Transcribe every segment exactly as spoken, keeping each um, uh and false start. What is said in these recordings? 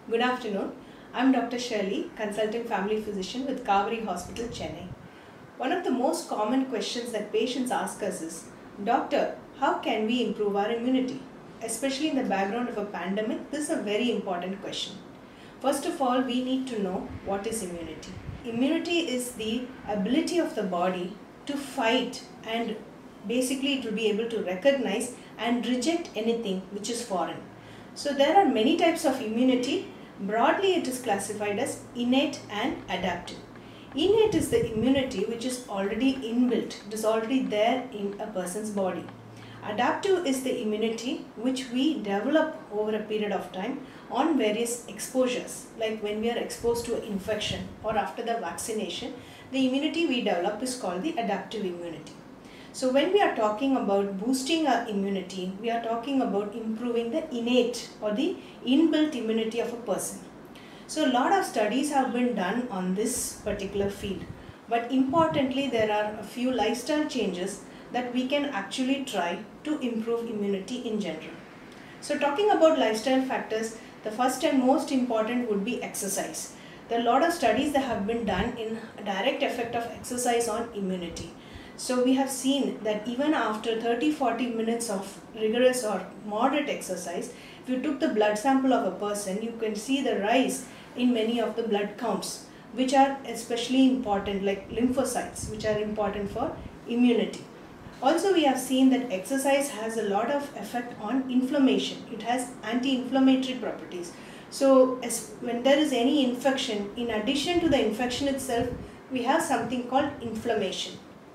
Good afternoon. I'm Doctor Shirley, consultant family physician with Kaveri Hospital, Chennai. One of the most common questions that patients ask us is, Doctor, how can we improve our immunity? Especially in the background of a pandemic, this is a very important question. First of all, we need to know what is immunity. Immunity is the ability of the body to fight, and basically it will be able to recognize and reject anything which is foreign. So there are many types of immunity. Broadly, it is classified as innate and adaptive. Innate is the immunity which is already inbuilt, it is already there in a person's body. Adaptive is the immunity which we develop over a period of time on various exposures, like when we are exposed to an infection or after the vaccination, the immunity we develop is called the adaptive immunity. So when we are talking about boosting our immunity, we are talking about improving the innate or the inbuilt immunity of a person. So a lot of studies have been done on this particular field. But importantly, there are a few lifestyle changes that we can actually try to improve immunity in general. So talking about lifestyle factors, the first and most important would be exercise. There are a lot of studies that have been done in a direct effect of exercise on immunity. So we have seen that even after thirty to forty minutes of rigorous or moderate exercise, if you took the blood sample of a person, you can see the rise in many of the blood counts, which are especially important, like lymphocytes, which are important for immunity. Also, we have seen that exercise has a lot of effect on inflammation. It has anti-inflammatory properties. So as when there is any infection, in addition to the infection itself, we have something called inflammation.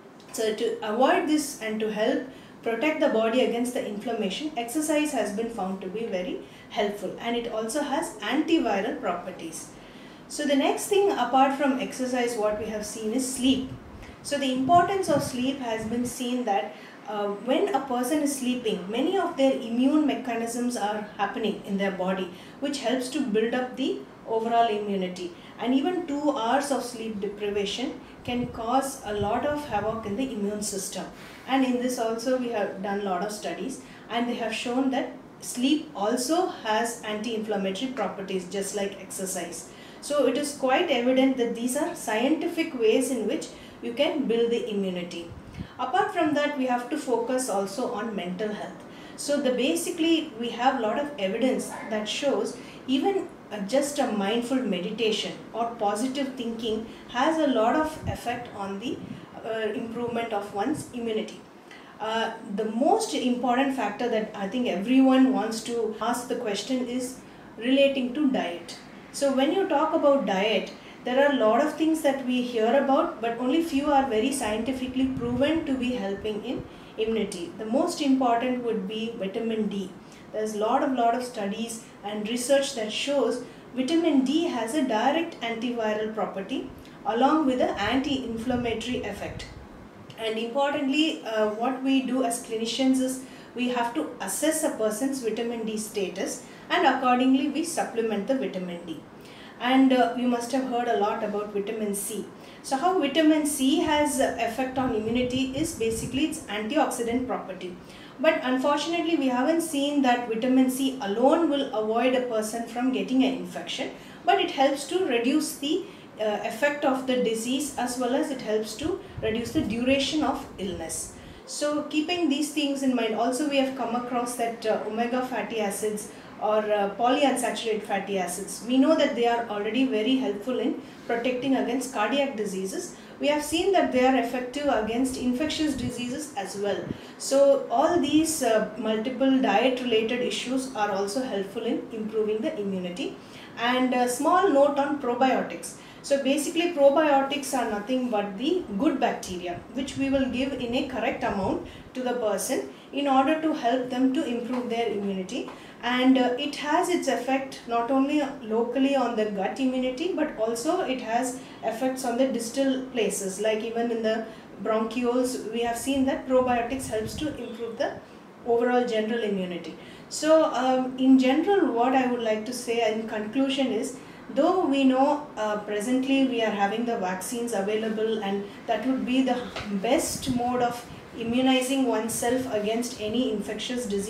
So to avoid this and to help protect the body against the inflammation, exercise has been found to be very helpful, and it also has antiviral properties. So the next thing apart from exercise, what we have seen is sleep. So the importance of sleep has been seen that uh, when a person is sleeping, many of their immune mechanisms are happening in their body, which helps to build up the overall immunity. And even two hours of sleep deprivation can cause a lot of havoc in the immune system. And in this also we have done a lot of studies, and they have shown that sleep also has anti-inflammatory properties just like exercise. So it is quite evident that these are scientific ways in which you can build the immunity. Apart from that, we have to focus also on mental health. So the basically we have a lot of evidence that shows even uh, just a mindful meditation or positive thinking has a lot of effect on the uh, improvement of one's immunity. Uh, the most important factor that I think everyone wants to ask the question is relating to diet. So when you talk about diet, there are a lot of things that we hear about, but only few are very scientifically proven to be helping in immunity. The most important would be vitamin D. There's a lot of lot of studies and research that shows vitamin D has a direct antiviral property along with an anti-inflammatory effect. And importantly, uh, what we do as clinicians is we have to assess a person's vitamin D status, and accordingly we supplement the vitamin D. And uh, you must have heard a lot about vitamin C. So how vitamin C has effect on immunity is basically its antioxidant property. But unfortunately, we haven't seen that vitamin C alone will avoid a person from getting an infection, but it helps to reduce the uh, effect of the disease, as well as it helps to reduce the duration of illness. So keeping these things in mind, also we have come across that uh, omega fatty acids or uh, polyunsaturated fatty acids. We know that they are already very helpful in protecting against cardiac diseases. We have seen that they are effective against infectious diseases as well. So all these uh, multiple diet related issues are also helpful in improving the immunity. And a small note on probiotics. So basically probiotics are nothing but the good bacteria which we will give in a correct amount to the person in order to help them to improve their immunity. And uh, it has its effect not only locally on the gut immunity, but also it has effects on the distal places, like even in the bronchioles. We have seen that probiotics helps to improve the overall general immunity. So um, in general, what I would like to say in conclusion is, though we know uh, presently we are having the vaccines available, and that would be the best mode of immunizing oneself against any infectious disease,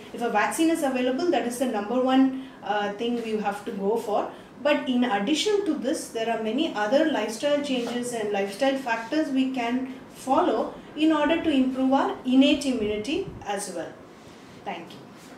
If a vaccine is available, that is the number one uh, thing we have to go for. But in addition to this, there are many other lifestyle changes and lifestyle factors we can follow in order to improve our innate immunity as well. Thank you.